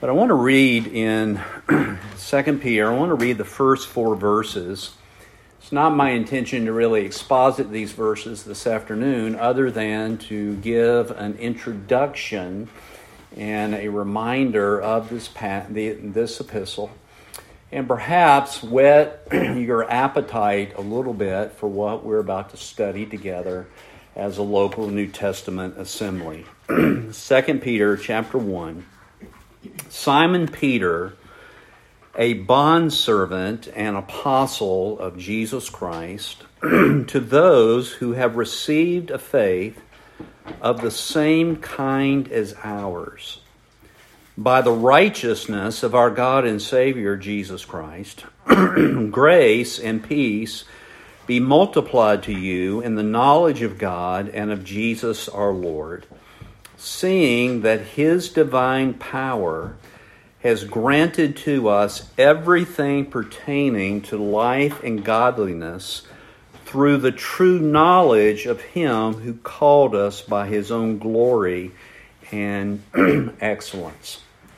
But I want to read in 2 Peter, I want to read the first 4 verses. It's not my intention to really exposit these verses this afternoon, other than to give an introduction and a reminder of this epistle, and perhaps whet your appetite a little bit for what we're about to study together as a local New Testament assembly. 2 Peter chapter 1. Simon Peter, a bondservant and apostle of Jesus Christ, to those who have received a faith of the same kind as ours, by the righteousness of our God and Savior Jesus Christ, grace and peace be multiplied to you in the knowledge of God and of Jesus our Lord, seeing that His divine power has granted to us everything pertaining to life and godliness through the true knowledge of Him who called us by His own glory and excellence.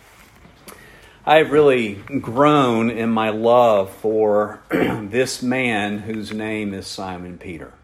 I've really grown in my love for this man whose name is Simon Peter.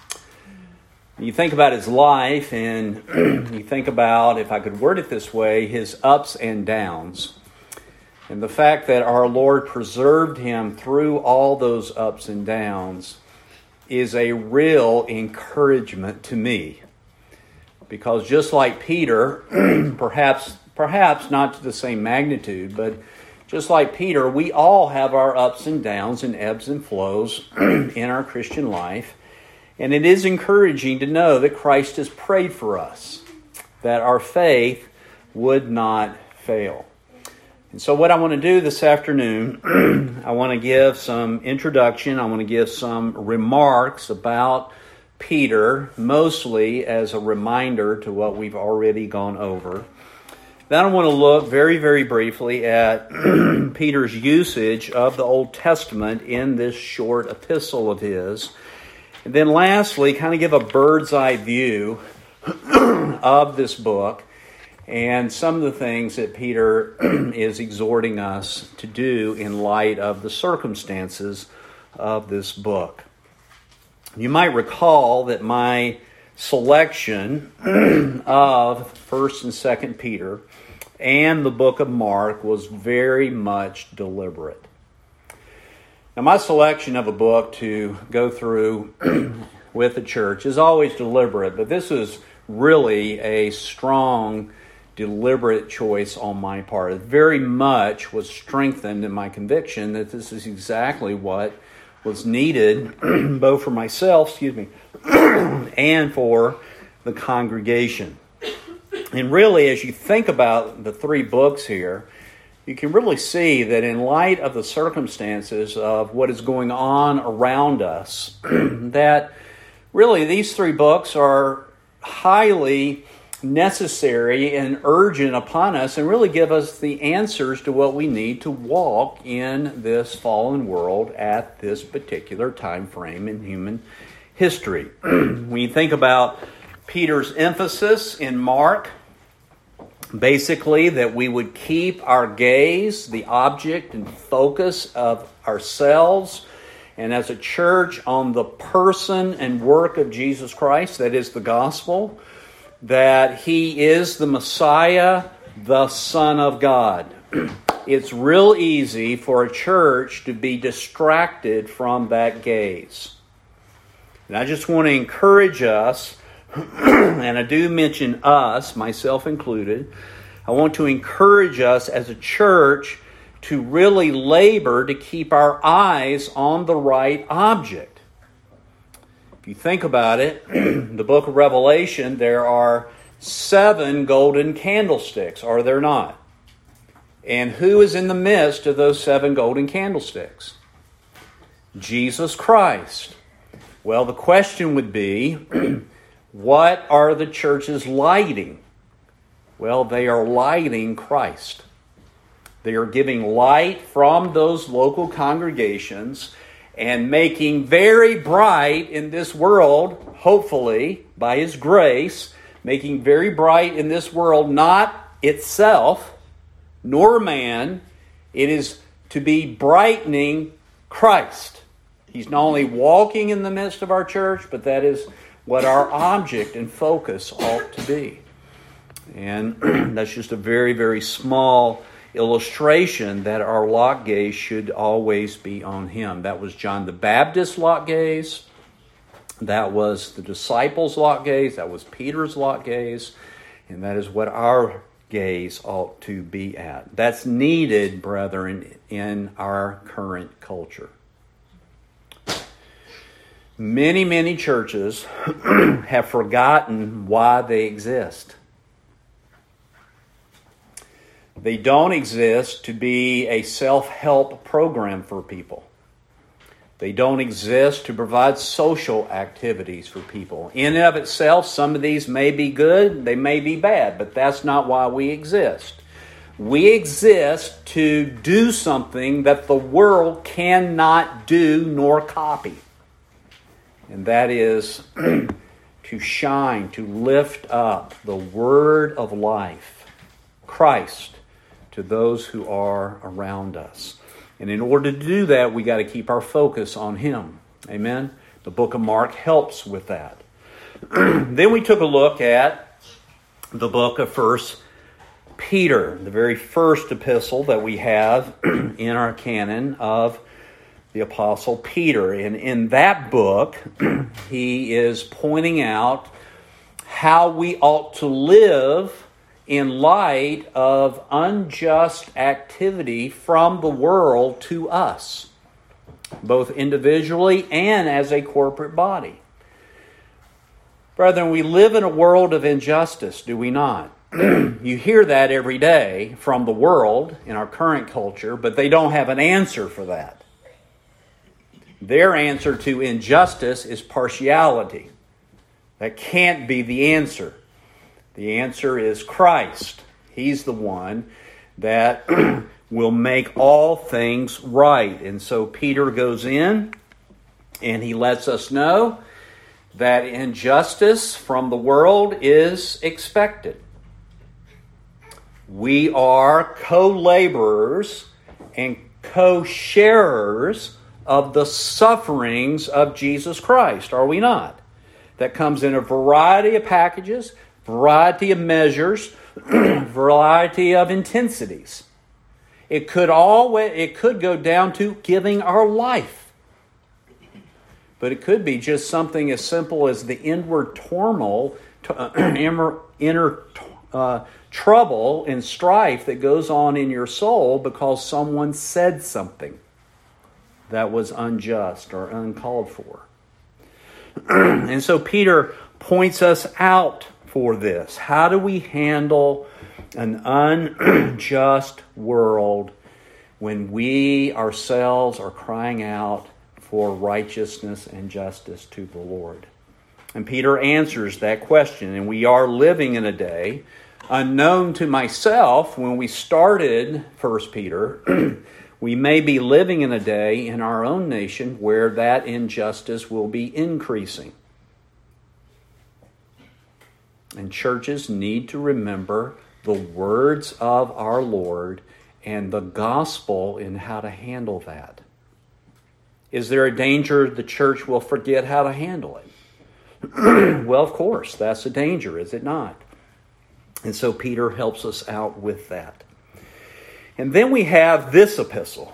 You think about his life, and you think about, if I could word it this way, his ups and downs. And the fact that our Lord preserved him through all those ups and downs is a real encouragement to me. Because just like Peter, perhaps not to the same magnitude, but just like Peter, we all have our ups and downs and ebbs and flows in our Christian life. And it is encouraging to know that Christ has prayed for us, that our faith would not fail. And so what I want to do this afternoon, I want to give some introduction, I want to give some remarks about Peter, mostly as a reminder to what we've already gone over. Then I want to look very, very briefly at Peter's usage of the Old Testament in this short epistle of his. And then lastly, kind of give a bird's eye view of this book and some of the things that Peter is exhorting us to do in light of the circumstances of this book. You might recall that my selection of 1st and 2nd Peter and the book of Mark was very much deliberate. Now, my selection of a book to go through with the church is always deliberate, but this is really a strong, deliberate choice on my part. It very much was strengthened in my conviction that this is exactly what was needed, both for myself, and for the congregation. And really, as you think about the 3 books here, you can really see that in light of the circumstances of what is going on around us, that really these 3 books are highly necessary and urgent upon us and really give us the answers to what we need to walk in this fallen world at this particular time frame in human history. When you think about Peter's emphasis in Mark, basically that we would keep our gaze, the object and focus of ourselves, and as a church on the person and work of Jesus Christ, that is the gospel, that He is the Messiah, the Son of God. It's real easy for a church to be distracted from that gaze. And I just want to encourage us, and I do mention us, myself included, I want to encourage us as a church to really labor to keep our eyes on the right object. If you think about it, the book of Revelation, there are 7 golden candlesticks, are there not? And who is in the midst of those 7 golden candlesticks? Jesus Christ. Well, the question would be, what are the churches lighting? Well, they are lighting Christ. They are giving light from those local congregations and making very bright in this world, hopefully, by His grace, making very bright in this world, not itself, nor man. It is to be brightening Christ. He's not only walking in the midst of our church, but that is what our object and focus ought to be. And that's just a very, very small illustration that our lock gaze should always be on Him. That was John the Baptist's lock gaze. That was the disciples' lock gaze. That was Peter's lock gaze. And that is what our gaze ought to be at. That's needed, brethren, in our current culture. Many, many churches have forgotten why they exist. They don't exist to be a self-help program for people. They don't exist to provide social activities for people. In and of itself, some of these may be good, they may be bad, but that's not why we exist. We exist to do something that the world cannot do nor copy. And that is to shine, to lift up the word of life, Christ, to those who are around us. And in order to do that, we got to keep our focus on Him. Amen? The book of Mark helps with that. Then we took a look at the book of 1 Peter, the very first epistle that we have in our canon of the Apostle Peter. And in that book, he is pointing out how we ought to live in light of unjust activity from the world to us, both individually and as a corporate body. Brethren, we live in a world of injustice, do we not? You hear that every day from the world in our current culture, but they don't have an answer for that. Their answer to injustice is partiality. That can't be the answer. The answer is Christ. He's the one that will make all things right. And so Peter goes in and he lets us know that injustice from the world is expected. We are co-laborers and co-sharers of the sufferings of Jesus Christ, are we not? That comes in a variety of packages, variety of measures, variety of intensities. It could go down to giving our life. But it could be just something as simple as the inward turmoil, inner trouble and strife that goes on in your soul because someone said something that was unjust or uncalled for. And so Peter points us out for this. How do we handle an unjust world when we ourselves are crying out for righteousness and justice to the Lord? And Peter answers that question. And we are living in a day, unknown to myself when we started 1 Peter, we may be living in a day in our own nation where that injustice will be increasing. And churches need to remember the words of our Lord and the gospel in how to handle that. Is there a danger the church will forget how to handle it? Well, of course, that's a danger, is it not? And so Peter helps us out with that. And then we have this epistle.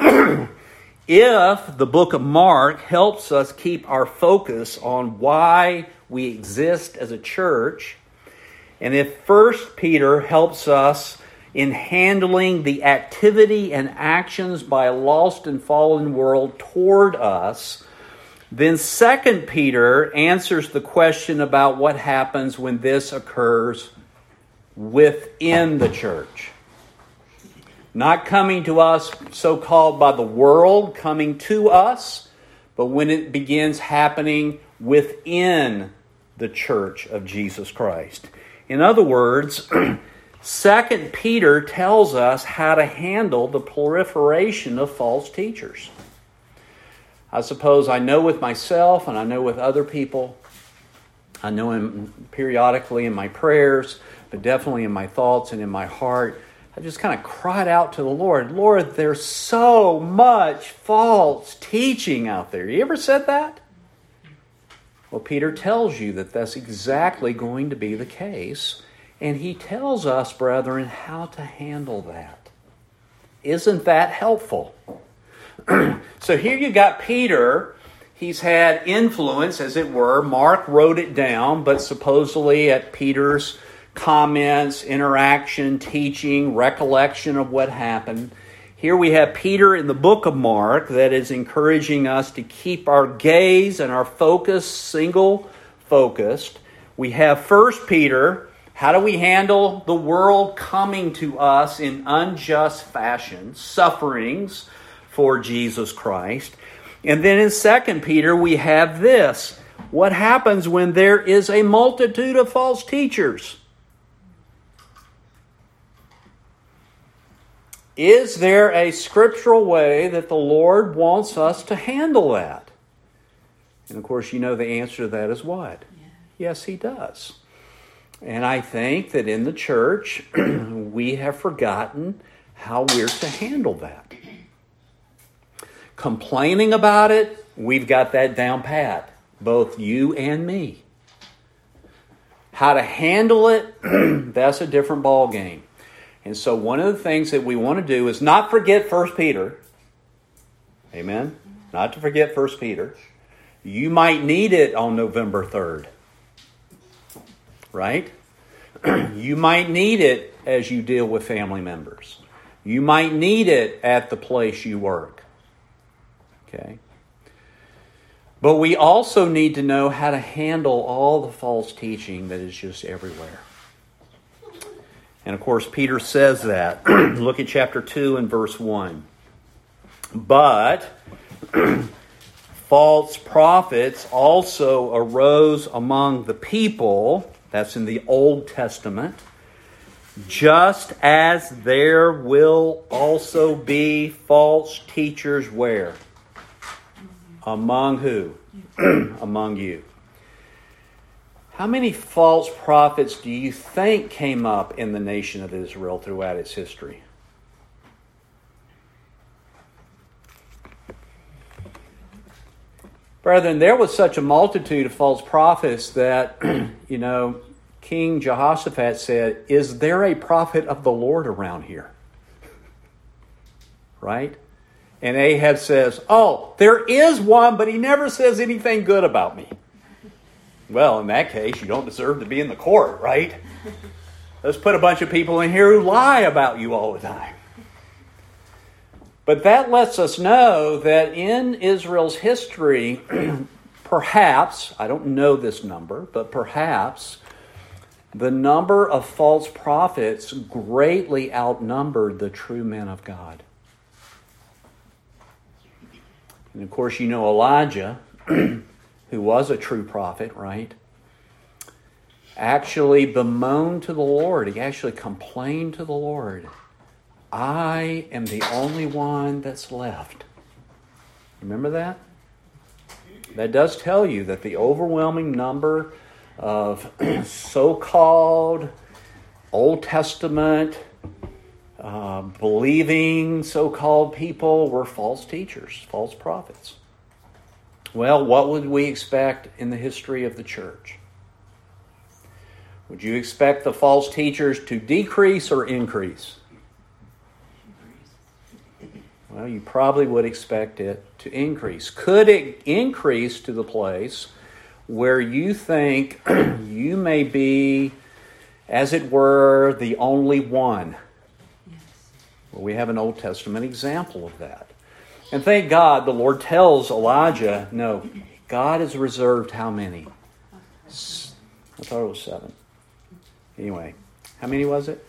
If the book of Mark helps us keep our focus on why we exist as a church, and if 1 Peter helps us in handling the activity and actions by a lost and fallen world toward us, then 2 Peter answers the question about what happens when this occurs within the church. Not coming to us so-called by the world, coming to us, but when it begins happening within the church of Jesus Christ. In other words, 2 Peter tells us how to handle the proliferation of false teachers. I suppose I know with myself and I know with other people, I know periodically in my prayers, but definitely in my thoughts and in my heart, I just kind of cried out to the Lord, Lord, there's so much false teaching out there. You ever said that? Well, Peter tells you that that's exactly going to be the case. And he tells us, brethren, how to handle that. Isn't that helpful? So here you got Peter. He's had influence, as it were. Mark wrote it down, but supposedly at Peter's comments, interaction, teaching, recollection of what happened. Here we have Peter in the book of Mark that is encouraging us to keep our gaze and our focus single-focused. We have 1 Peter. How do we handle the world coming to us in unjust fashion, sufferings for Jesus Christ? And then in 2 Peter we have this. What happens when there is a multitude of false teachers? Is there a scriptural way that the Lord wants us to handle that? And of course, you know the answer to that is what? Yeah. Yes, He does. And I think that in the church, we have forgotten how we're to handle that. Complaining about it, we've got that down pat, both you and me. How to handle it, that's a different ball game. And so one of the things that we want to do is not forget 1 Peter. Amen? Not to forget 1 Peter. You might need it on November 3rd. Right? You might need it as you deal with family members. You might need it at the place you work. Okay? But we also need to know how to handle all the false teaching that is just everywhere. And of course, Peter says that. Look at chapter 2 and verse 1. But false prophets also arose among the people, that's in the Old Testament, just as there will also be false teachers where? Among who? Among you. How many false prophets do you think came up in the nation of Israel throughout its history? Brethren, there was such a multitude of false prophets that, King Jehoshaphat said, is there a prophet of the Lord around here? Right? And Ahab says, oh, there is one, but he never says anything good about me. Well, in that case, you don't deserve to be in the court, right? Let's put a bunch of people in here who lie about you all the time. But that lets us know that in Israel's history, perhaps, I don't know this number, but perhaps the number of false prophets greatly outnumbered the true men of God. And of course, you know Elijah, who was a true prophet, right? Actually bemoaned to the Lord. He actually complained to the Lord. I am the only one that's left. Remember that? That does tell you that the overwhelming number of so-called Old Testament believing so-called people were false teachers, false prophets. Well, what would we expect in the history of the church? Would you expect the false teachers to decrease or increase? Well, you probably would expect it to increase. Could it increase to the place where you think you may be, as it were, the only one? Yes. Well, we have an Old Testament example of that. And thank God the Lord tells Elijah, no, God has reserved how many? I thought it was 7. Anyway, how many was it?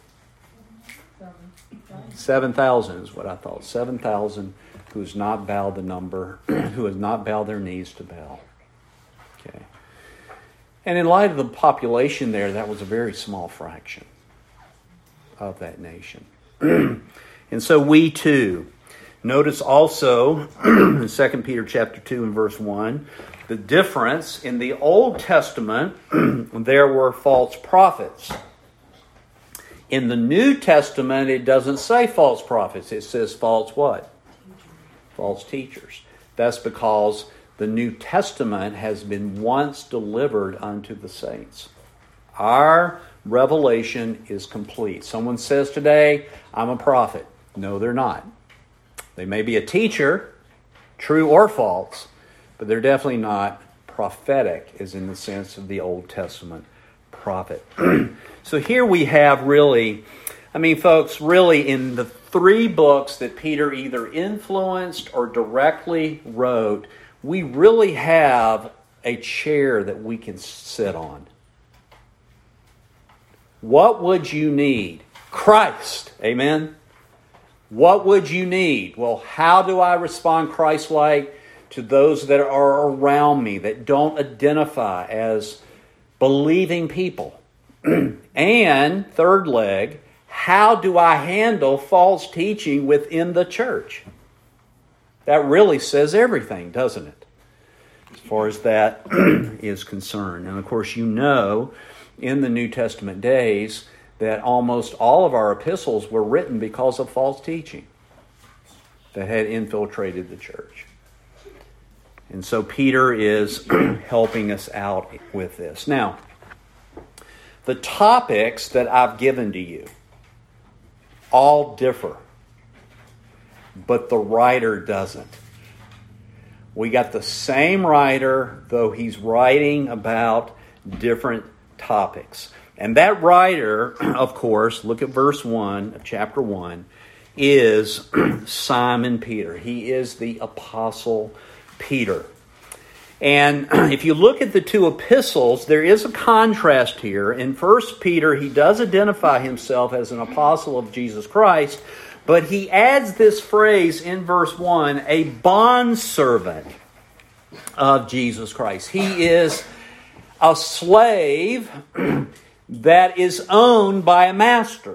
7,000 is what I thought. 7,000 who has not bowed the number, who has not bowed their knees to Baal. Okay. And in light of the population there, that was a very small fraction of that nation. And so we too. Notice also in 2 Peter chapter 2 and verse 1, the difference in the Old Testament, there were false prophets. In the New Testament, it doesn't say false prophets. It says false what? False teachers. That's because the New Testament has been once delivered unto the saints. Our revelation is complete. Someone says today, I'm a prophet. No, they're not. They may be a teacher, true or false, but they're definitely not prophetic, as in the sense of the Old Testament prophet. So here we have really, folks, really in the 3 books that Peter either influenced or directly wrote, we really have a chair that we can sit on. What would you need? Christ. Amen? What would you need? Well, how do I respond Christ-like to those that are around me that don't identify as believing people? And third leg, how do I handle false teaching within the church? That really says everything, doesn't it? As far as that is concerned. And of course, you know, in the New Testament days, that almost all of our epistles were written because of false teaching that had infiltrated the church. And so Peter is helping us out with this. Now, the topics that I've given to you all differ, but the writer doesn't. We got the same writer, though he's writing about different topics. And that writer, of course, look at verse 1 of chapter 1, is Simon Peter. He is the Apostle Peter. And if you look at the 2 epistles, there is a contrast here. In 1 Peter, he does identify himself as an apostle of Jesus Christ, but he adds this phrase in verse 1, a bondservant of Jesus Christ. He is a slave that is owned by a master.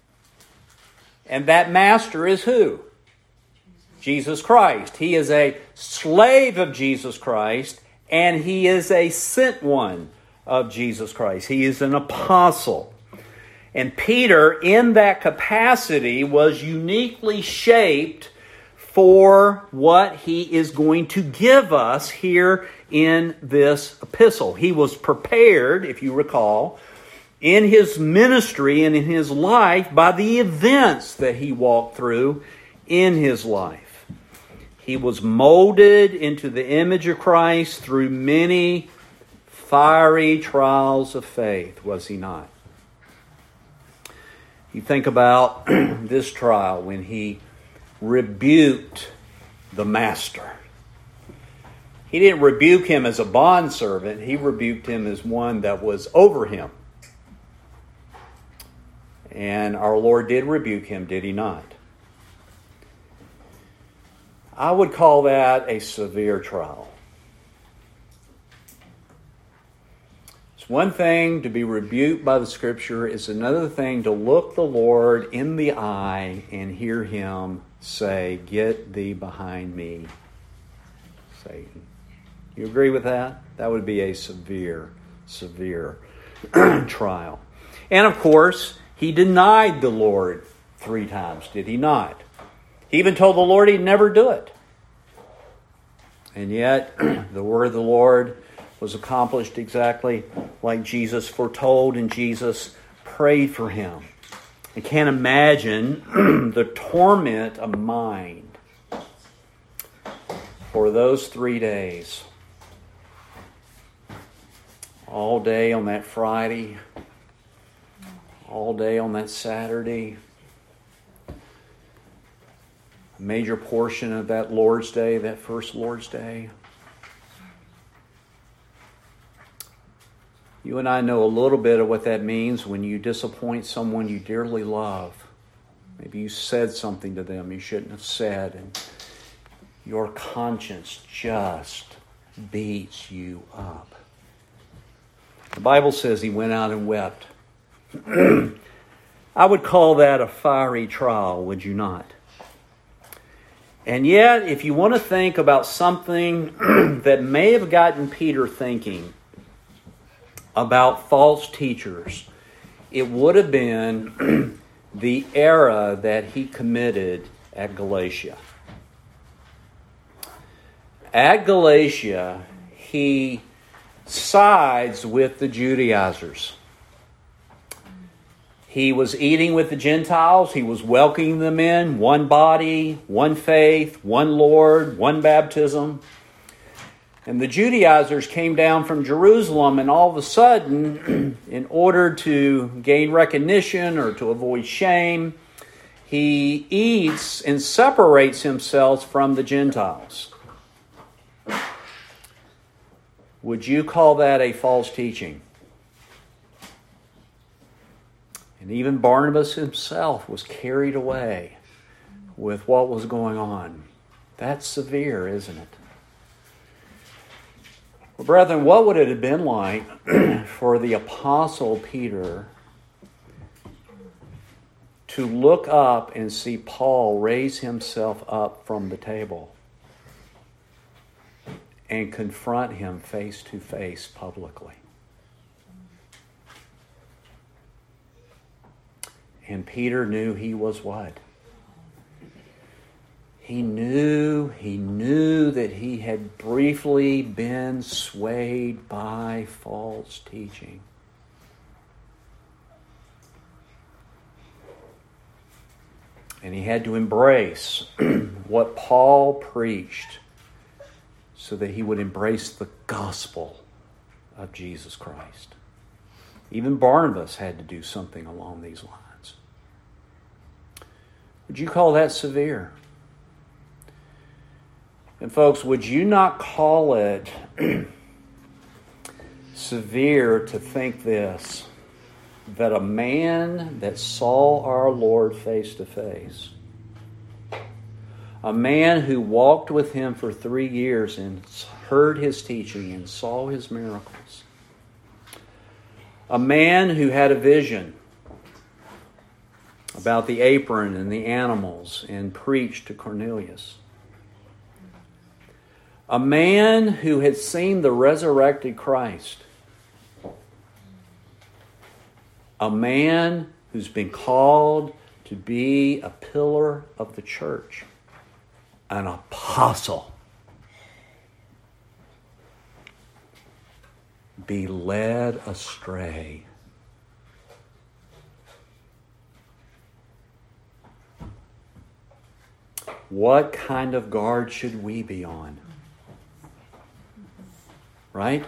And that master is who? Jesus Christ. He is a slave of Jesus Christ, and he is a sent one of Jesus Christ. He is an apostle. And Peter, in that capacity, was uniquely shaped for what he is going to give us here in this epistle. He was prepared, if you recall, in his ministry and in his life by the events that he walked through in his life. He was molded into the image of Christ through many fiery trials of faith, was he not? You think about this trial when he rebuked the master. He didn't rebuke him as a bondservant. He rebuked him as one that was over him. And our Lord did rebuke him, did he not? I would call that a severe trial. It's one thing to be rebuked by the Scripture. It's another thing to look the Lord in the eye and hear him say, "Get thee behind me, Satan." You agree with that? That would be a severe, severe trial. And of course, he denied the Lord 3 times, did he not? He even told the Lord he'd never do it. And yet, the word of the Lord was accomplished exactly like Jesus foretold, and Jesus prayed for him. I can't imagine the torment of mind for those 3 days. All day on that Friday, all day on that Saturday, a major portion of that Lord's Day, that first Lord's Day. You and I know a little bit of what that means when you disappoint someone you dearly love. Maybe you said something to them you shouldn't have said, and your conscience just beats you up. The Bible says he went out and wept. I would call that a fiery trial, would you not? And yet, if you want to think about something that may have gotten Peter thinking about false teachers, it would have been the error that he committed at Galatia. At Galatia, he sides with the Judaizers. He was eating with the Gentiles. He was welcoming them in. One body, one faith, one Lord, one baptism. And the Judaizers came down from Jerusalem, and all of a sudden, in order to gain recognition or to avoid shame, he eats and separates himself from the Gentiles. Would you call that a false teaching? And even Barnabas himself was carried away with what was going on. That's severe, isn't it? Well, brethren, what would it have been like for the Apostle Peter to look up and see Paul raise himself up from the table and confront him face to face publicly? And Peter knew he was what? He knew that he had briefly been swayed by false teaching. And he had to embrace what Paul preached so that he would embrace the gospel of Jesus Christ. Even Barnabas had to do something along these lines. Would you call that severe? And folks, would you not call it severe to think this, that a man that saw our Lord face to face, a man who walked with him for 3 years and heard his teaching and saw his miracles, a man who had a vision about the apron and the animals and preached to Cornelius, a man who had seen the resurrected Christ, a man who's been called to be a pillar of the church, an apostle, be led astray. What kind of guard should we be on? Right?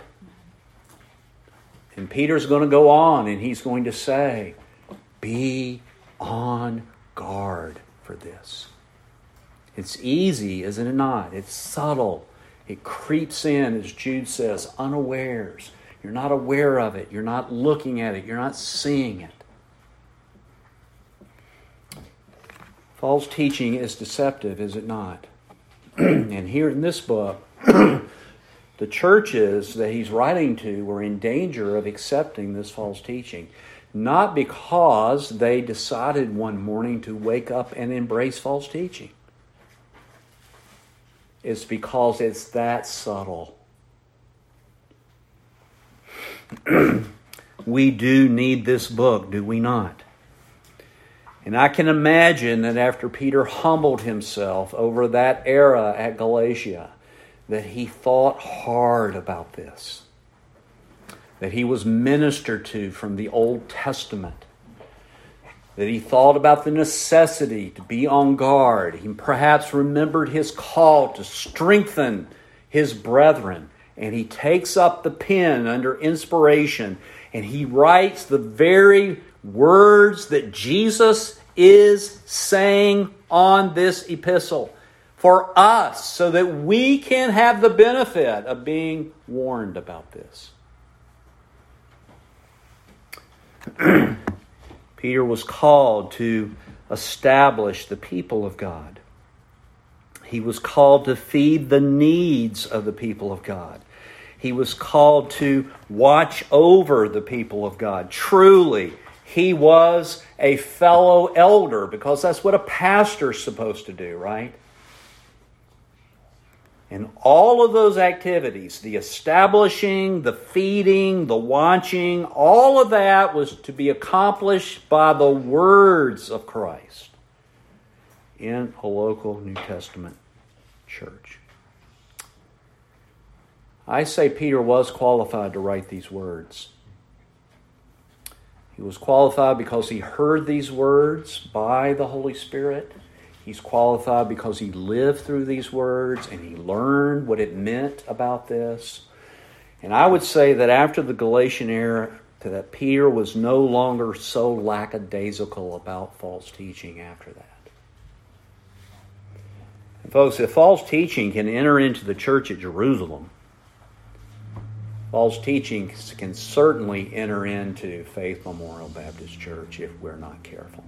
And Peter's going to go on and he's going to say, be on guard for this. It's easy, isn't it not? It's subtle. It creeps in, as Jude says, unawares. You're not aware of it. You're not looking at it. You're not seeing it. False teaching is deceptive, is it not? And here in this book, the churches that he's writing to were in danger of accepting this false teaching. Not because they decided one morning to wake up and embrace false teaching. It's because it's that subtle. We do need this book, do we not? And I can imagine that after Peter humbled himself over that era at Galatia, that he thought hard about this. That he was ministered to from the Old Testament. That he thought about the necessity to be on guard. He perhaps remembered his call to strengthen his brethren. And he takes up the pen under inspiration and he writes the very words that Jesus is saying on this epistle for us, so that we can have the benefit of being warned about this. Peter was called to establish the people of God. He was called to feed the needs of the people of God. He was called to watch over the people of God. Truly, he was a fellow elder, because that's what a pastor's supposed to do, right? And all of those activities, the establishing, the feeding, the watching, all of that was to be accomplished by the words of Christ in a local New Testament church. I say Peter was qualified to write these words. He was qualified because he heard these words by the Holy Spirit. He's qualified because he lived through these words and he learned what it meant about this. And I would say that after the Galatian era, that Peter was no longer so lackadaisical about false teaching after that. And folks, if false teaching can enter into the church at Jerusalem, false teaching can certainly enter into Faith Memorial Baptist Church if we're not careful.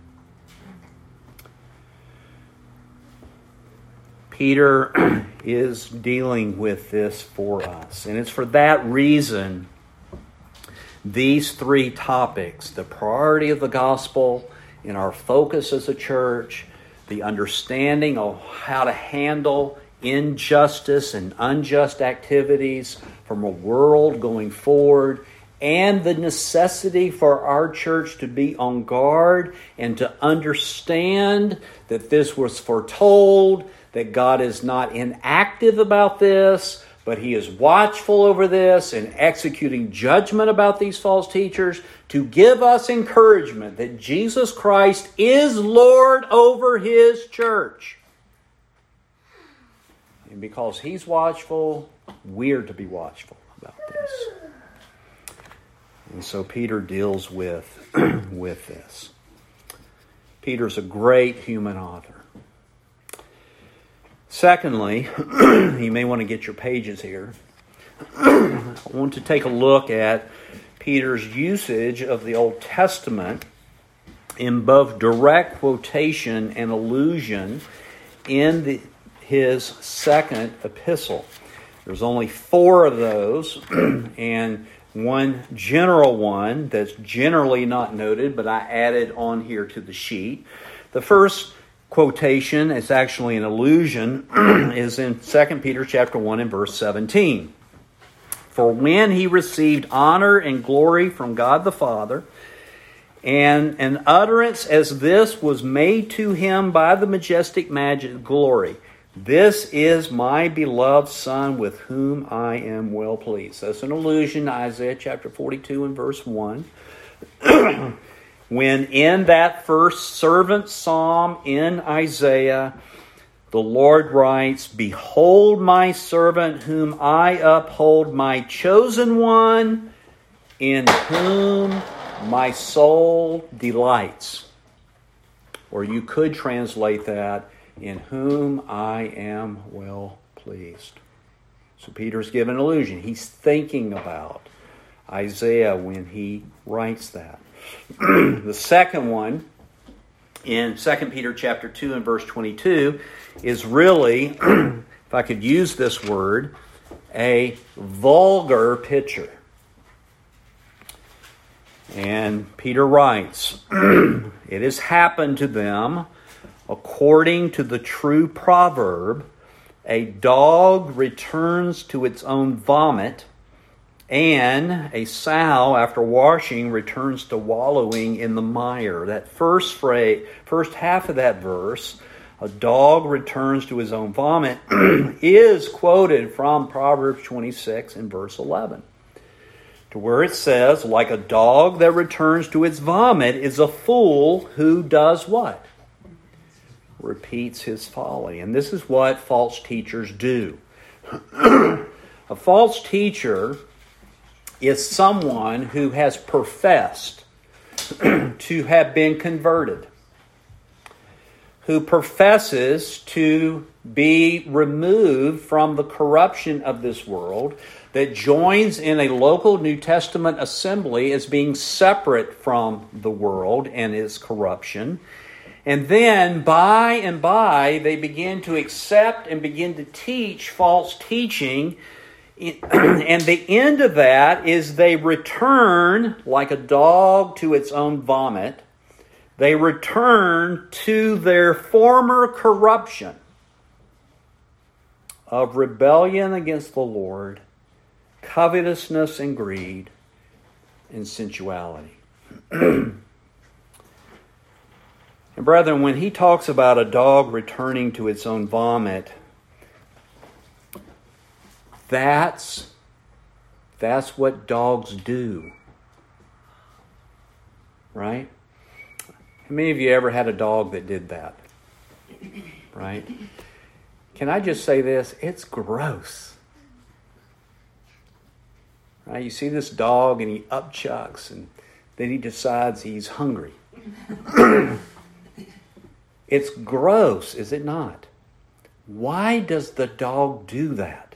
Peter is dealing with this for us. And it's for that reason these three topics, the priority of the gospel in our focus as a church, the understanding of how to handle injustice and unjust activities from a world going forward, and the necessity for our church to be on guard and to understand that this was foretold, that God is not inactive about this, but He is watchful over this and executing judgment about these false teachers to give us encouragement that Jesus Christ is Lord over His church. And because He's watchful, we're to be watchful about this. And so Peter deals with this. Peter's a great human author. Secondly, you may want to get your pages here. I want to take a look at Peter's usage of the Old Testament in both direct quotation and allusion in his second epistle. There's only 4 of those, and one general one that's generally not noted, but I added on here to the sheet. The first quotation, is actually an allusion, is in 2 Peter chapter 1 and verse 17. For when he received honor and glory from God the Father, and an utterance as this was made to him by the majestic glory, this is my beloved Son with whom I am well pleased. That's an allusion to Isaiah chapter 42 and verse 1. When in that first servant psalm in Isaiah, the Lord writes, Behold my servant whom I uphold, my chosen one, in whom my soul delights. Or you could translate that, in whom I am well pleased. So Peter's given an allusion. He's thinking about Isaiah when he writes that. The second one, in 2 Peter chapter 2 and verse 22, is really, if I could use this word, a vulgar picture. And Peter writes, It has happened to them, according to the true proverb, a dog returns to its own vomit, and a sow, after washing, returns to wallowing in the mire. That first half of that verse, a dog returns to his own vomit, is quoted from Proverbs 26 and verse 11. To where it says, like a dog that returns to its vomit is a fool who does what? Repeats his folly. And this is what false teachers do. A false teacher is someone who has professed to have been converted, who professes to be removed from the corruption of this world, that joins in a local New Testament assembly as being separate from the world and its corruption. And then, by and by, they begin to accept and begin to teach false teaching. And the end of that is they return, like a dog to its own vomit, they return to their former corruption of rebellion against the Lord, covetousness and greed, and sensuality. And brethren, when he talks about a dog returning to its own vomit, that's what dogs do. Right? How many of you ever had a dog that did that? Right? Can I just say this? It's gross. Right? You see this dog and he upchucks and then he decides he's hungry. It's gross, is it not? Why does the dog do that?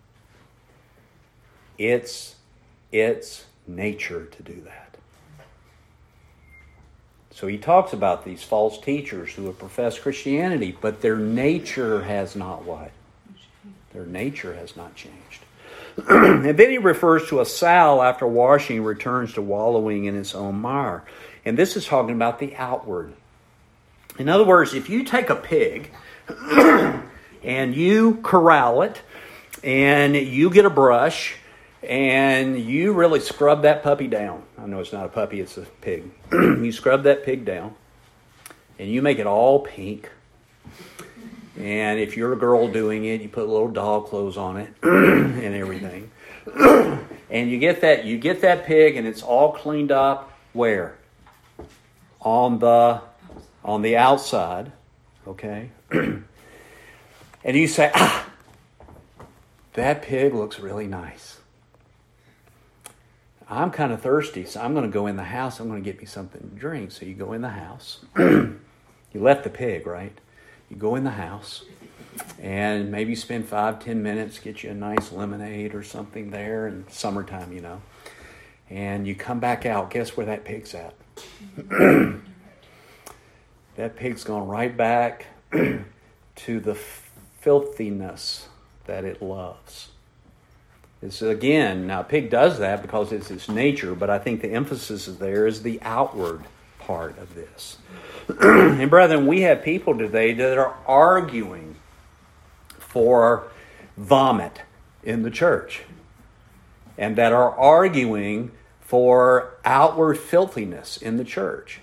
It's nature to do that. So he talks about these false teachers who have professed Christianity, but their nature has not what? Their nature has not changed. And then he refers to a sow after washing returns to wallowing in its own mire. And this is talking about the outward. In other words, if you take a pig and you corral it and you get a brush and you really scrub that puppy down. I know it's not a puppy, it's a pig. You scrub that pig down and you make it all pink. And if you're a girl doing it, you put little dog clothes on it and everything. And you get that pig and it's all cleaned up where? On the outside, okay? And you say, that pig looks really nice. I'm kind of thirsty, so I'm going to go in the house. I'm going to get me something to drink. So you go in the house. You left the pig, right? You go in the house and maybe spend 5-10 minutes, get you a nice lemonade or something there in summertime, And you come back out. Guess where that pig's at? That pig's gone right back to the filthiness that it loves. It's again, now a pig does that because it's its nature, but I think the emphasis there is the outward part of this. And brethren, we have people today that are arguing for vomit in the church and that are arguing for outward filthiness in the church.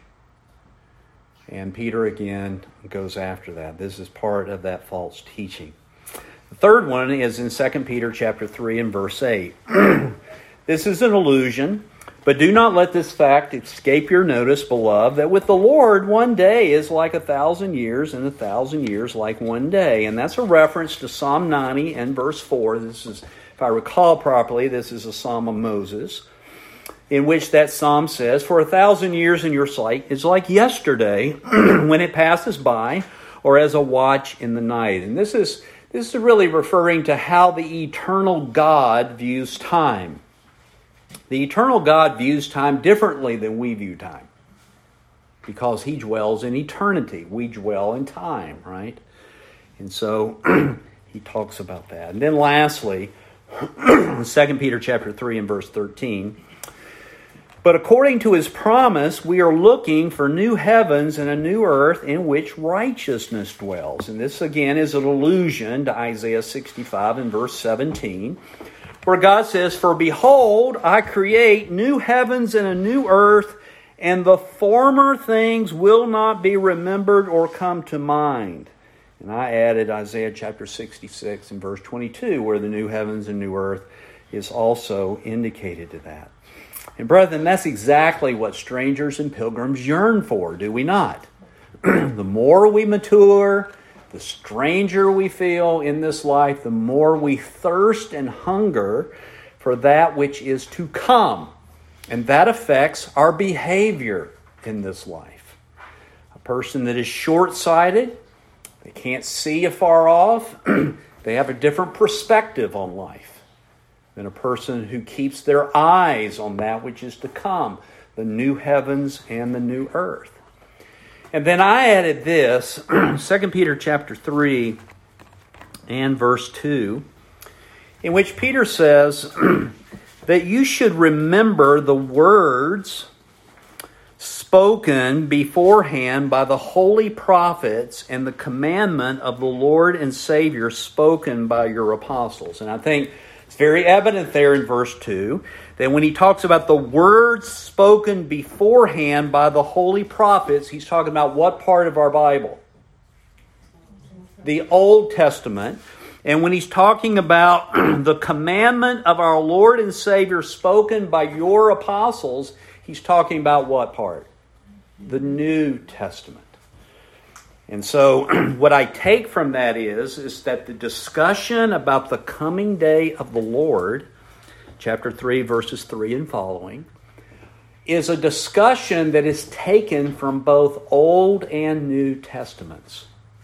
And Peter again goes after that. This is part of that false teaching. The third one is in 2 Peter chapter 3 and verse 8. This is an allusion, but do not let this fact escape your notice, beloved, that with the Lord 1 day is like 1,000 years, and 1,000 years like 1 day. And that's a reference to Psalm 90 and verse 4. This is, if I recall properly, this is a psalm of Moses, in which that psalm says, "For 1,000 years in your sight is like yesterday when it passes by, or as a watch in the night." And this is really referring to how the eternal God views time. The eternal God views time differently than we view time, because he dwells in eternity. We dwell in time, right? And so he talks about that. And then lastly, 2 Peter chapter 3 and verse 13, "But according to his promise, we are looking for new heavens and a new earth in which righteousness dwells." And this again is an allusion to Isaiah 65 and verse 17, where God says, "For behold, I create new heavens and a new earth, and the former things will not be remembered or come to mind." And I added Isaiah chapter 66 and verse 22, where the new heavens and new earth is also indicated to that. And brethren, that's exactly what strangers and pilgrims yearn for, do we not? The more we mature, the stranger we feel in this life, the more we thirst and hunger for that which is to come. And that affects our behavior in this life. A person that is short-sighted, they can't see afar off, they have a different perspective on life than a person who keeps their eyes on that which is to come, the new heavens and the new earth. And then I added this, 2 Peter chapter 3 and verse 2, in which Peter says that you should remember the words spoken beforehand by the holy prophets and the commandment of the Lord and Savior spoken by your apostles. And I think it's very evident there in verse 2 that when he talks about the words spoken beforehand by the holy prophets, he's talking about what part of our Bible? The Old Testament. And when he's talking about the commandment of our Lord and Savior spoken by your apostles, he's talking about what part? The New Testament. And so what I take from that is that the discussion about the coming day of the Lord, chapter 3, verses 3 and following, is a discussion that is taken from both Old and New Testaments.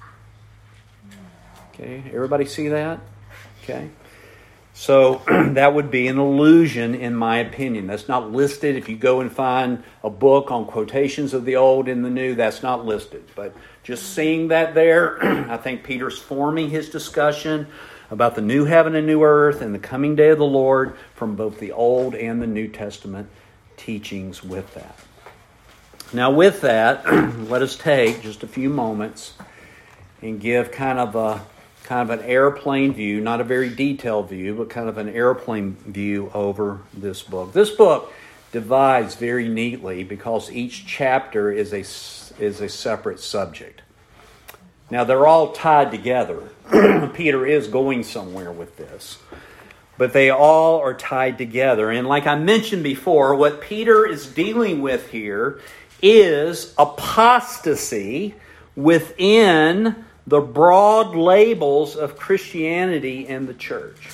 Okay, everybody see that? Okay. So that would be an illusion in my opinion. That's not listed. If you go and find a book on quotations of the Old and the New, that's not listed. But just seeing that there, I think Peter's forming his discussion about the new heaven and new earth and the coming day of the Lord from both the Old and the New Testament teachings with that. Now with that, let us take just a few moments and give kind of an airplane view, not a very detailed view, but kind of an airplane view over this book. This book divides very neatly because each chapter is a separate subject. Now they're all tied together. Peter is going somewhere with this. But they all are tied together. And like I mentioned before, what Peter is dealing with here is apostasy within the broad labels of Christianity and the church.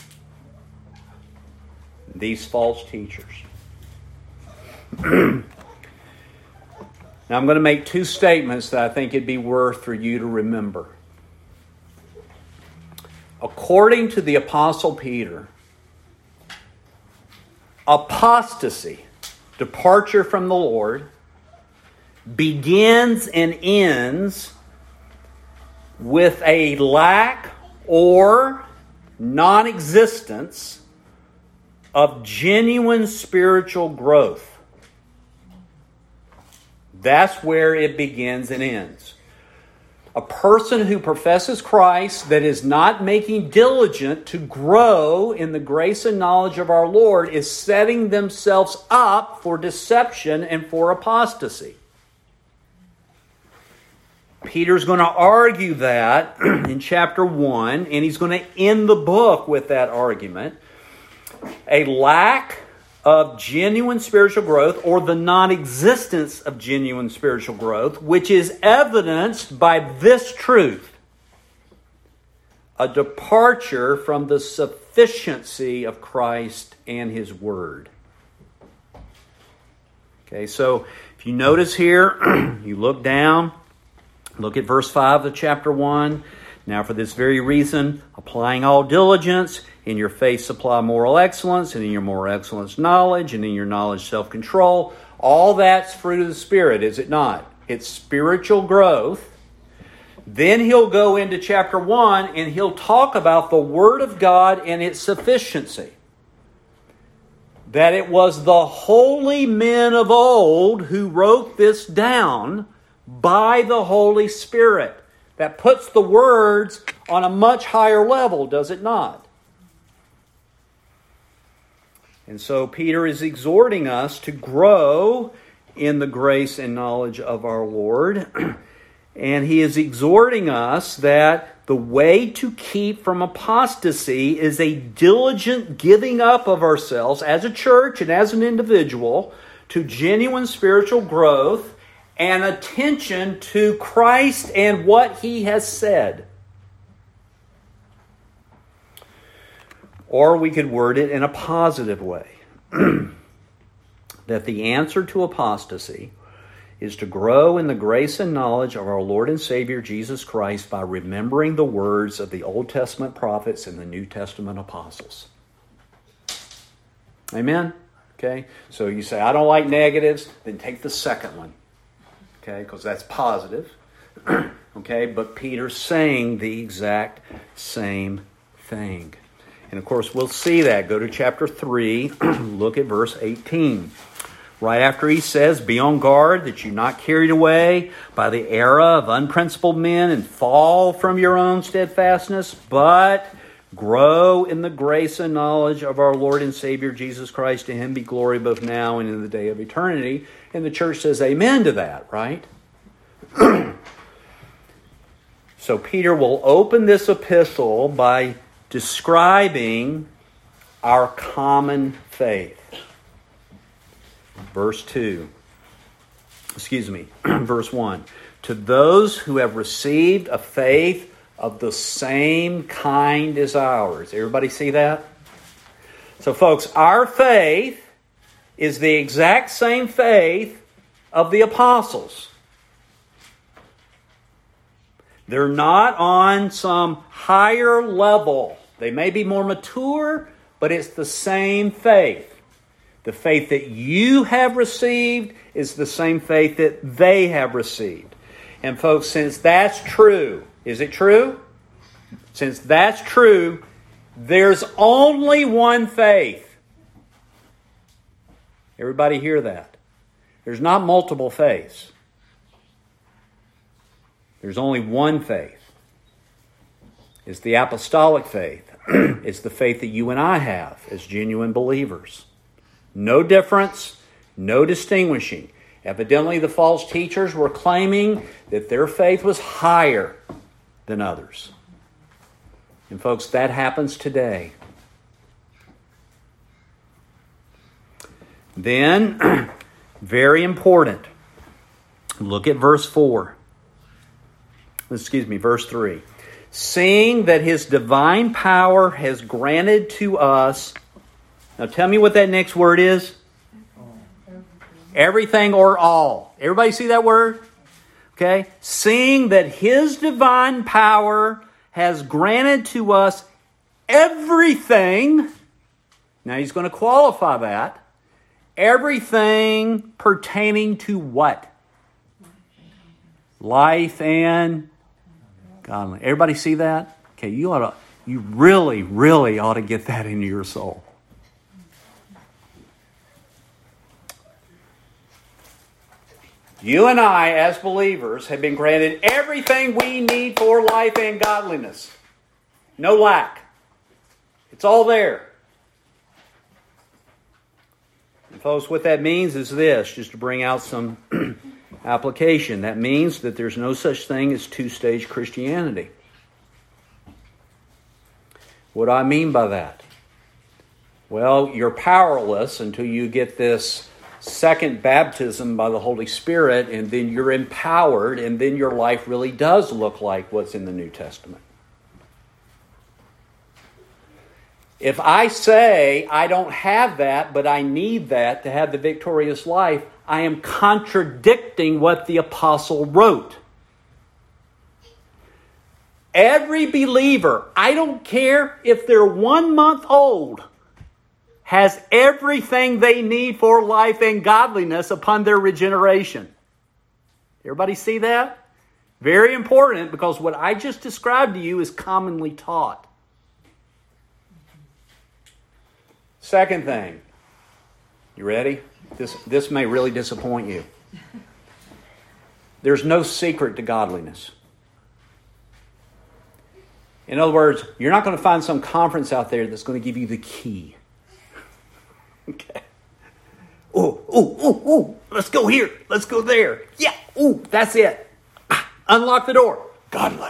These false teachers. Now I'm going to make two statements that I think it'd be worth for you to remember. According to the Apostle Peter, apostasy, departure from the Lord, begins and ends with a lack or non-existence of genuine spiritual growth. That's where it begins and ends. A person who professes Christ that is not making diligent to grow in the grace and knowledge of our Lord is setting themselves up for deception and for apostasy. Peter's going to argue that in chapter 1, and he's going to end the book with that argument. A lack of genuine spiritual growth, or the non-existence of genuine spiritual growth, which is evidenced by this truth: a departure from the sufficiency of Christ and His Word. Okay, so if you notice here, you look down, look at verse 5 of chapter 1. Now for this very reason, applying all diligence, in your faith supply moral excellence, and in your moral excellence knowledge, and in your knowledge self-control. All that's fruit of the Spirit, is it not? It's spiritual growth. Then he'll go into chapter 1 and he'll talk about the Word of God and its sufficiency. That it was the holy men of old who wrote this down by the Holy Spirit. That puts the words on a much higher level, does it not? And so Peter is exhorting us to grow in the grace and knowledge of our Lord. And he is exhorting us that the way to keep from apostasy is a diligent giving up of ourselves as a church and as an individual to genuine spiritual growth and attention to Christ and what He has said. Or we could word it in a positive way. That the answer to apostasy is to grow in the grace and knowledge of our Lord and Savior Jesus Christ by remembering the words of the Old Testament prophets and the New Testament apostles. Amen? Okay? So you say, I don't like negatives, then take the second one. Okay? Because that's positive. Okay? But Peter's saying the exact same thing. And of course, we'll see that. Go to chapter 3, look at verse 18. Right after he says, be on guard that you're not carried away by the error of unprincipled men and fall from your own steadfastness, but grow in the grace and knowledge of our Lord and Savior Jesus Christ. To him be glory both now and in the day of eternity. And the church says amen to that, right? So Peter will open this epistle by describing our common faith. Verse 1. To those who have received a faith of the same kind as ours. Everybody see that? So folks, our faith is the exact same faith of the apostles. They're not on some higher level. They may be more mature, but it's the same faith. The faith that you have received is the same faith that they have received. And folks, since that's true, is it true? Since that's true, there's only one faith. Everybody hear that? There's not multiple faiths. There's only one faith. It's the apostolic faith. It's the faith that you and I have as genuine believers. No difference, no distinguishing. Evidently, the false teachers were claiming that their faith was higher than others. And folks, that happens today. Then, very important, look at verse 4. Verse 3. Seeing that his divine power has granted to us. Now tell me what that next word is. Everything or all. Everybody see that word? Okay. Seeing that his divine power has granted to us everything. Now he's going to qualify that. Everything pertaining to what? Life and godliness. Everybody see that? Okay, you really, really ought to get that into your soul. You and I, as believers, have been granted everything we need for life and godliness. No lack. It's all there. And folks, what that means is this, just to bring out some application. That means that there's no such thing as two-stage Christianity. What do I mean by that? Well, you're powerless until you get this second baptism by the Holy Spirit, and then you're empowered, and then your life really does look like what's in the New Testament. If I say I don't have that, but I need that to have the victorious life, I am contradicting what the apostle wrote. Every believer, I don't care if they're 1 month old, has everything they need for life and godliness upon their regeneration. Everybody see that? Very important, because what I just described to you is commonly taught. Second thing. You ready? This may really disappoint you. There's no secret to godliness. In other words, you're not going to find some conference out there that's going to give you the key. Okay. Ooh. Let's go here. Let's go there. Yeah. Ooh, that's it. Unlock the door. Godly.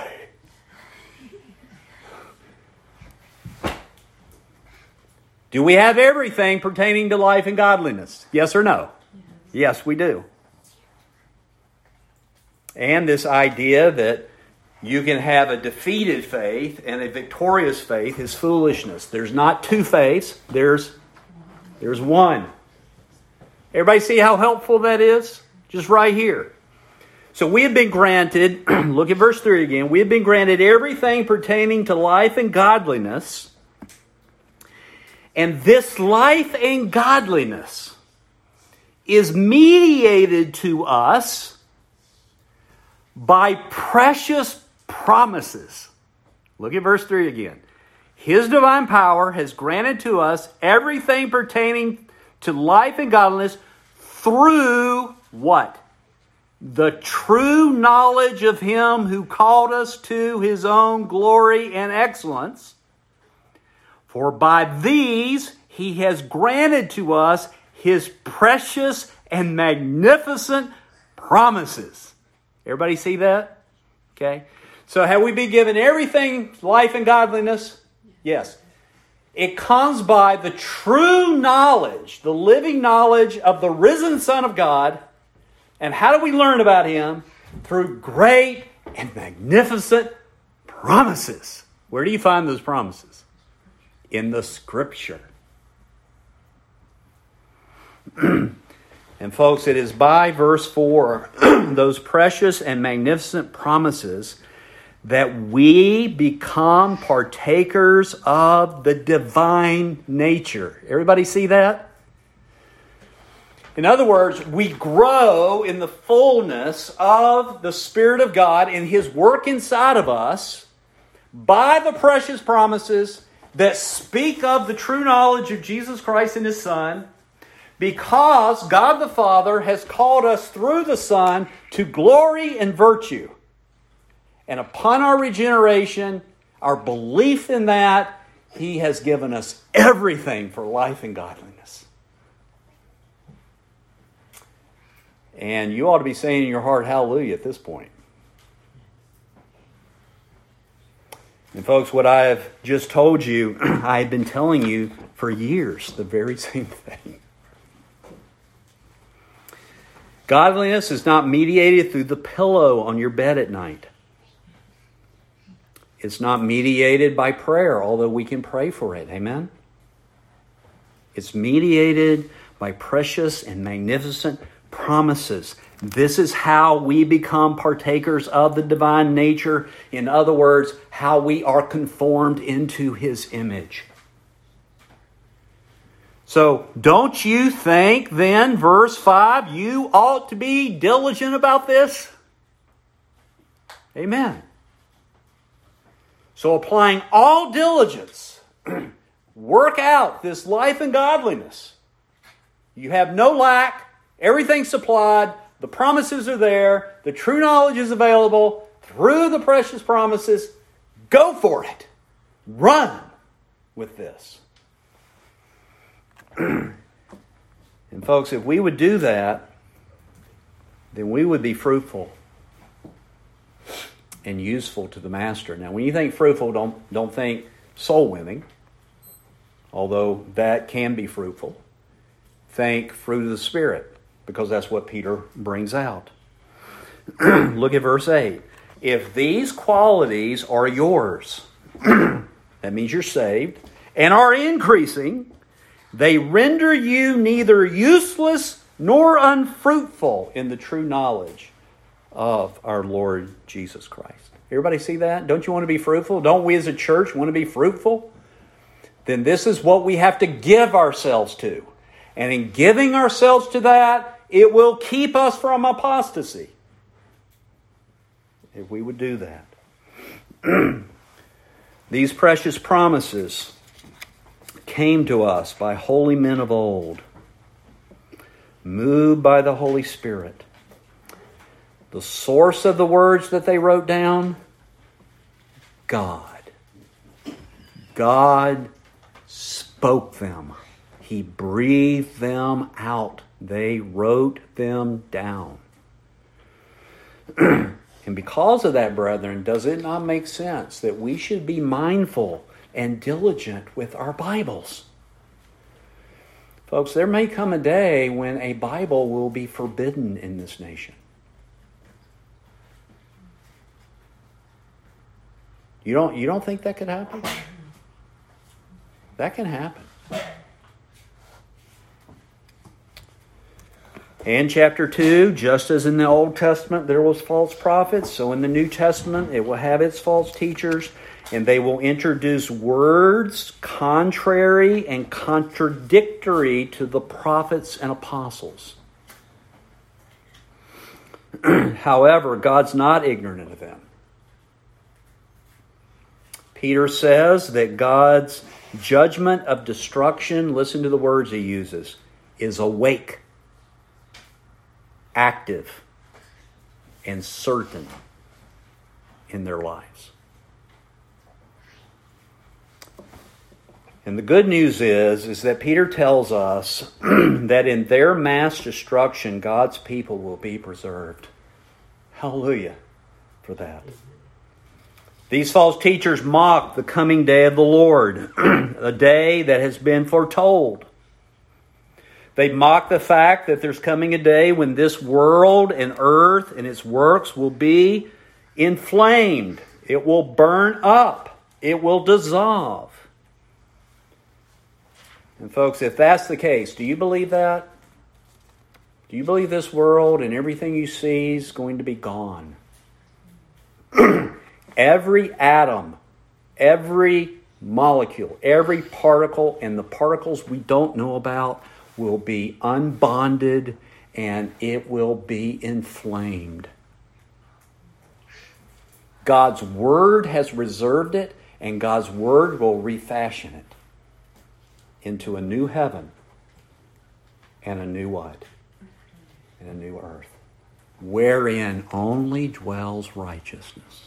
Do we have everything pertaining to life and godliness? Yes or no? Yes, we do. And this idea that you can have a defeated faith and a victorious faith is foolishness. There's not two faiths. There's one. Everybody see how helpful that is? Just right here. So we have been granted, look at verse 3 again, we have been granted everything pertaining to life and godliness. And this life and godliness is mediated to us by precious promises. Look at verse 3 again. His divine power has granted to us everything pertaining to life and godliness through what? The true knowledge of Him who called us to His own glory and excellence. For by these He has granted to us His precious and magnificent promises. Everybody see that? Okay. So have we been given everything, life and godliness? Yes. It comes by the true knowledge, the living knowledge of the risen Son of God. And how do we learn about Him? Through great and magnificent promises. Where do you find those promises? In the Scripture. And folks, it is by verse 4, those precious and magnificent promises, that we become partakers of the divine nature. Everybody see that? In other words, we grow in the fullness of the Spirit of God in His work inside of us by the precious promises that speak of the true knowledge of Jesus Christ and His Son, because God the Father has called us through the Son to glory and virtue. And upon our regeneration, our belief in that, He has given us everything for life and godliness. And you ought to be saying in your heart, hallelujah, at this point. And folks, what I have just told you, I have been telling you for years, the very same thing. Godliness is not mediated through the pillow on your bed at night. It's not mediated by prayer, although we can pray for it. Amen? It's mediated by precious and magnificent promises. This is how we become partakers of the divine nature. In other words, how we are conformed into His image. So, don't you think then, verse 5, you ought to be diligent about this? Amen. So, applying all diligence, work out this life and godliness. You have no lack. Everything's supplied. The promises are there. The true knowledge is available through the precious promises. Go for it. Run with this. And folks, if we would do that, then we would be fruitful and useful to the Master. Now, when you think fruitful, don't think soul winning, although that can be fruitful. Think fruit of the Spirit, because that's what Peter brings out. Look at verse 8. If these qualities are yours, that means you're saved, and are increasing, they render you neither useless nor unfruitful in the true knowledge of our Lord Jesus Christ. Everybody see that? Don't you want to be fruitful? Don't we as a church want to be fruitful? Then this is what we have to give ourselves to. And in giving ourselves to that, it will keep us from apostasy. If we would do that. These precious promises came to us by holy men of old, moved by the Holy Spirit. The source of the words that they wrote down, God. God spoke them. He breathed them out. They wrote them down. And because of that, brethren, does it not make sense that we should be mindful and diligent with our Bibles? Folks, there may come a day when a Bible will be forbidden in this nation. You don't think that could happen? That can happen. And chapter 2, just as in the Old Testament there was false prophets, so in the New Testament it will have its false teachers, and they will introduce words contrary and contradictory to the prophets and apostles. However, God's not ignorant of them. Peter says that God's judgment of destruction, listen to the words he uses, is awake. active and certain in their lives. And the good news is that Peter tells us that in their mass destruction, God's people will be preserved. Hallelujah for that. These false teachers mock the coming day of the Lord, a day that has been foretold. They mock the fact that there's coming a day when this world and earth and its works will be inflamed. It will burn up. It will dissolve. And folks, if that's the case, do you believe that? Do you believe this world and everything you see is going to be gone? Every atom, every molecule, every particle, and the particles we don't know about will be unbonded and it will be inflamed. God's Word has reserved it, and God's Word will refashion it into a new heaven and a new what? And a new earth, wherein only dwells righteousness.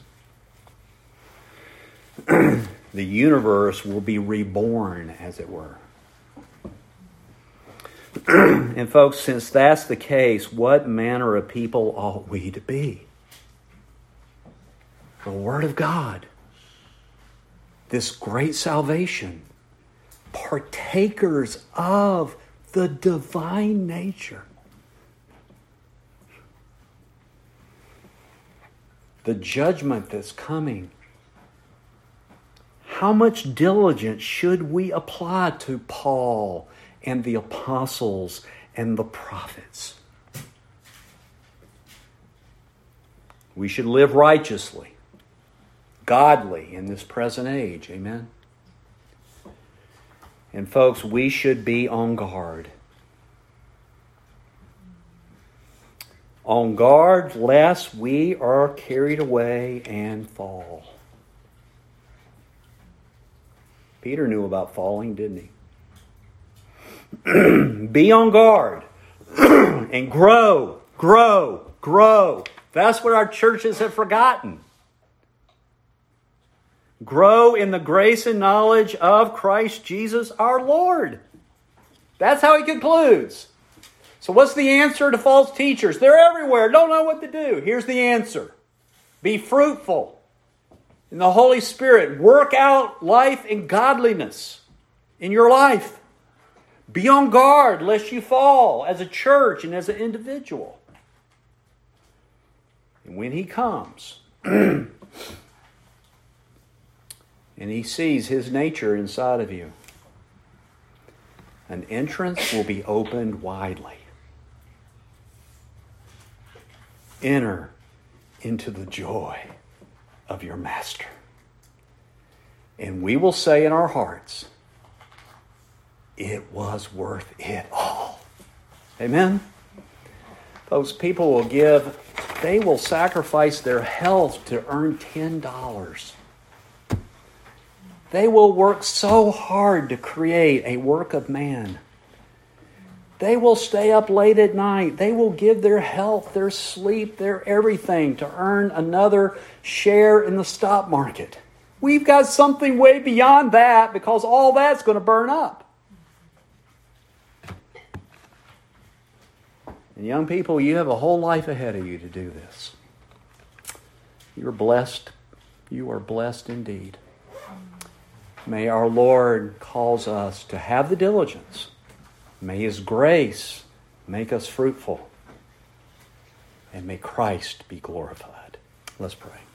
The universe will be reborn, as it were. And folks, since that's the case, what manner of people ought we to be? The Word of God, this great salvation, partakers of the divine nature. The judgment that's coming. How much diligence should we apply to Paul and the apostles and the prophets? We should live righteously, godly in this present age. Amen. And folks, we should be on guard. On guard lest we are carried away and fall. Peter knew about falling, didn't he? Be on guard and grow. That's what our churches have forgotten. Grow in the grace and knowledge of Christ Jesus our Lord. That's how he concludes. So what's the answer to false teachers? They're everywhere, don't know what to do. Here's the answer. Be fruitful in the Holy Spirit. Work out life in godliness in your life. Be on guard lest you fall as a church and as an individual. And when he comes and he sees his nature inside of you, an entrance will be opened widely. Enter into the joy of your master. And we will say in our hearts, it was worth it all. Amen? Folks, people will give, they will sacrifice their health to earn $10. They will work so hard to create a work of man. They will stay up late at night. They will give their health, their sleep, their everything to earn another share in the stock market. We've got something way beyond that because all that's going to burn up. And young people, you have a whole life ahead of you to do this. You're blessed. You are blessed indeed. May our Lord cause us to have the diligence. May His grace make us fruitful. And may Christ be glorified. Let's pray.